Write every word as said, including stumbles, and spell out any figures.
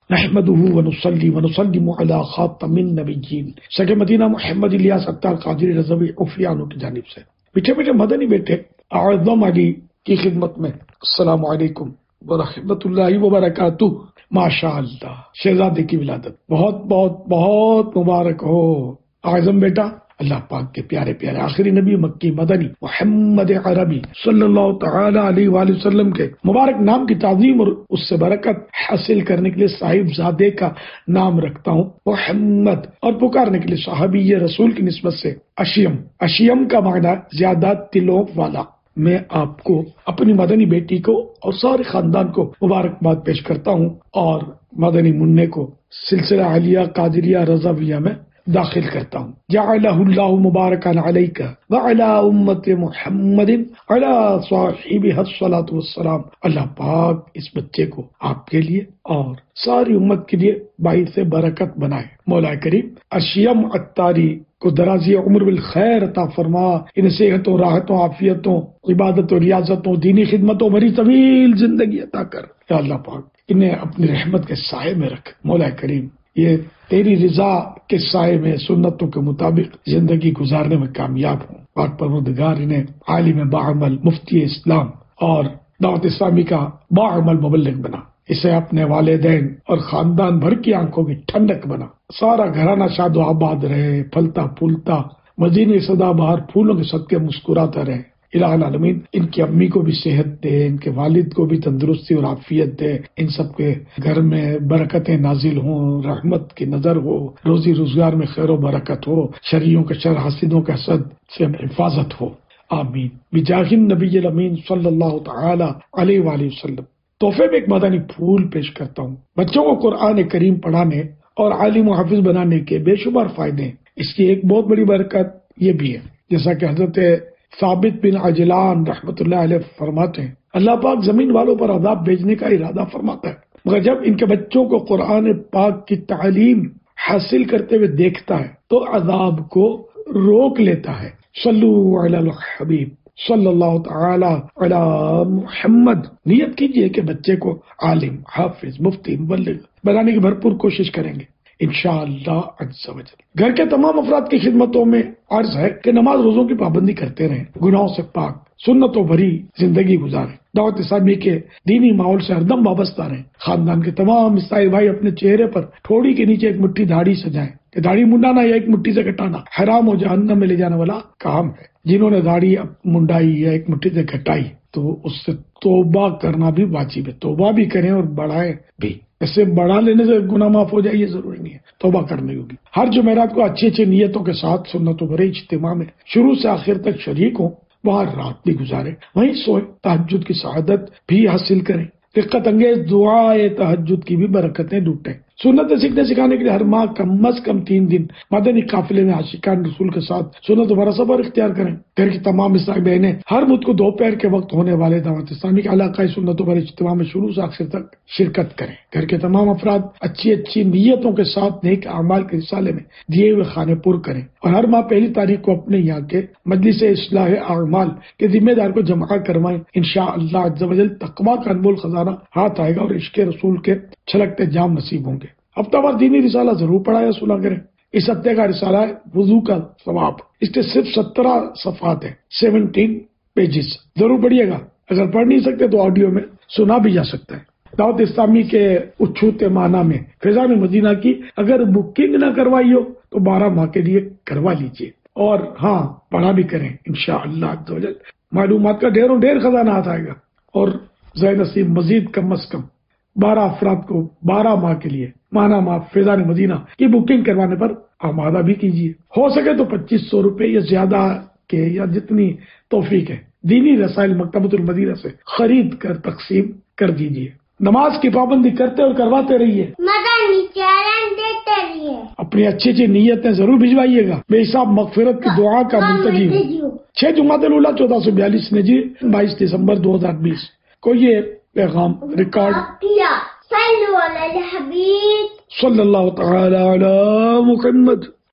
نحمده ونصلي ونسلم على خاتم النبیین سگے مدینہ محمد الیاس اتار قادری رضوی عفیانو کی جانب سے۔ میٹھے میٹھے مدنی بیٹے، اعظم علی کی خدمت میں السلام علیکم ورحمۃ اللہ وبرکاتہ۔ ماشاء اللہ، شہزادے کی ولادت بہت بہت بہت مبارک ہو اعظم بیٹا۔ اللہ پاک کے پیارے پیارے آخری نبی مکی مدنی محمد عربی صلی اللہ تعالی علیہ وآلہ وسلم کے مبارک نام کی تعظیم اور اس سے برکت حاصل کرنے کے لیے صاحب زادے کا نام رکھتا ہوں محمد، اور پکارنے کے لیے صحابی رسول کی نسبت سے اشیم۔ اشیم کا معنی زیادہ دلوں والا۔ میں آپ کو اپنی مدنی بیٹی کو اور سارے خاندان کو مبارکباد پیش کرتا ہوں اور مدنی منع کو سلسلہ عالیہ قادریہ رضویہ میں داخل کرتا ہوں۔ جعلہ اللہ مبارکا علیک وعلی امت محمد علی صاحبہ الصلاۃ والسلام۔ اللہ پاک اس بچے کو آپ کے لیے اور ساری امت کے لیے باعث برکت بنائے۔ مولا کریم اشیم اتاری کو درازی عمر بالخیر عطا فرما، ان صحتوں، راحتوں، عافیتوں، عبادتوں، ریاضتوں، دینی خدمتوں، بڑی طویل زندگی عطا کر۔ یا اللہ پاک انہیں اپنی رحمت کے سائے میں رکھ۔ مولا کریم یہ تیری رضا کے سائے میں سنتوں کے مطابق زندگی گزارنے میں کامیاب ہوں۔ پاک پروردگار انہیں عالم باعمل، مفتی اسلام اور دعوت اسلامی کا باعمل مبلغ بنا۔ اسے اپنے والدین اور خاندان بھر کی آنکھوں کی ٹھنڈک بنا۔ سارا گھرانہ شاد و آباد رہے، پھلتا پھولتا، مدینے سدا بہار پھولوں کے صدقے مسکراتا رہے۔ الہ العالمین ان کی امی کو بھی صحت دے، ان کے والد کو بھی تندرستی اور عافیت دے، ان سب کے گھر میں برکتیں نازل ہوں، رحمت کی نظر ہو، روزی روزگار میں خیر و برکت ہو، شریوں کے شر، حاسدوں کے حسد سے حفاظت ہو، آمین بجاہ النبی الامین صلی اللہ تعالی علیہ وآلہ وسلم۔ تحفے میں ایک مدنی پھول پیش کرتا ہوں۔ بچوں کو قرآن کریم پڑھانے اور عالم و حافظ بنانے کے بے شمار فائدے ہیں۔ اس کی ایک بہت بڑی برکت یہ بھی ہے، جیسا کہ حضرت ثابت بن عجلان رحمۃ اللہ علیہ فرماتے ہیں، اللہ پاک زمین والوں پر عذاب بھیجنے کا ارادہ فرماتا ہے، مگر جب ان کے بچوں کو قرآن پاک کی تعلیم حاصل کرتے ہوئے دیکھتا ہے تو عذاب کو روک لیتا ہے۔ صلو علی الحبیب صلی اللہ تعالی علی محمد۔ نیت کیجئے کہ بچے کو عالم، حافظ، مفتی، مبلغ بنانے کی بھرپور کوشش کریں گے انشاءاللہ عز و جل۔ گھر کے تمام افراد کی خدمتوں میں عرض ہے کہ نماز روزوں کی پابندی کرتے رہیں، گناہوں سے پاک، سنتوں بھری زندگی گزاریں، دعوت اسلامی کے دینی ماحول سے ہردم وابستہ رہیں۔ خاندان کے تمام عیسائی بھائی اپنے چہرے پر ٹھوڑی کے نیچے ایک مٹھی داڑھی سجائیں کہ داڑھی منڈانا یا ایک مٹھی سے کٹانا حرام و جہنم میں لے جانے والا کام ہے۔ جنہوں نے داڑھی منڈائی یا ایک مٹھی سے کٹائی تو اس سے توبہ کرنا بھی واجب ہے، توبہ بھی کریں اور بڑھائیں بھی۔ ایسے بڑھا لینے سے گناہ معاف ہو جائے یہ ضروری نہیں ہے، توبہ کرنی ہوگی۔ ہر جمعرات کو اچھی اچھی نیتوں کے ساتھ سنتوں بھرے اجتماع میں شروع سے آخر تک شریک ہوں، وہاں رات بھی گزارے، وہیں سوئے، تہجد کی سعادت بھی حاصل کریں، رقت انگیز دعائے تہجد کی بھی برکتیں لوٹیں۔ سنت سیکھنے سکھانے کے لیے ہر ماہ کم از کم تین دن مدنی قافلے میں عاشقان رسول کے ساتھ سنت بھرا سفر اختیار کریں۔ گھر کی تمام عیسائی بہنیں ہر بدھ کو دوپہر کے وقت ہونے والے دعوت اسلامی کے علاقائی سنتوں بھرے اجتماع میں شروع سے آخر تک شرکت کریں۔ گھر کے تمام افراد اچھی اچھی نیتوں کے ساتھ نیک اعمال کے رسالے میں دیے ہوئے خانے پر کریں، اور ہر ماہ پہلی تاریخ کو اپنے یہاں کے مجلس اصلاح اعمال کے ذمہ دار کو جمع کروائیں۔ انشاءاللہ عز و جل تقویٰ کا انمول خزانہ ہاتھ آئے گا اور عشق رسول کے چھلکتے جام نصیب ہوں گے۔ ہفتہ وار دینی رسالہ ضرور پڑھا یا سنا کریں۔ اس ہفتے کا رسالہ ہے وضو کا ثواب۔ اس کے صرف سترہ صفحات ہیں، سیونٹین پیجز، ضرور پڑھیے گا۔ اگر پڑھ نہیں سکتے تو آڈیو میں سنا بھی جا سکتا ہے۔ دعوت اسلامی کے اچھوتے معنی میں فیضان مدینہ کی اگر بکنگ نہ کروائی ہو تو بارہ ماہ کے لیے کروا لیجیے، اور ہاں پڑھا بھی کریں انشاءاللہ عز و جل۔ معلومات کا ڈھیروں ڈھیر خزانہ ہاتھ آئے گا، اور ذہن نصیب مزید کم از کم بارہ افراد کو بارہ ماہ کے لیے مانا ماہ فیضان مدینہ کی بکنگ کروانے پر آمادہ بھی کیجیے۔ ہو سکے تو پچیس سو روپے یا زیادہ کے یا جتنی توفیق ہے دینی رسائل مکتبۃ المدینہ سے خرید کر تقسیم کر دیجیے۔ نماز کی پابندی کرتے اور کرواتے رہیے، مدنی چینل دیتے رہیے، اپنی اچھی اچھی نیتیں ضرور بھجوائیے گا۔ بے حساب مغفرت کی دعا کا منتظر ہوں۔ چھ جمعہ الاولیٰ چودہ سو بیالیس نے جی بائیس دسمبر دو ہزار بیس کو یہ پیغام ریکارڈ کیا۔ صلو علی الحبیب صلی اللہ تعالی علی محمد۔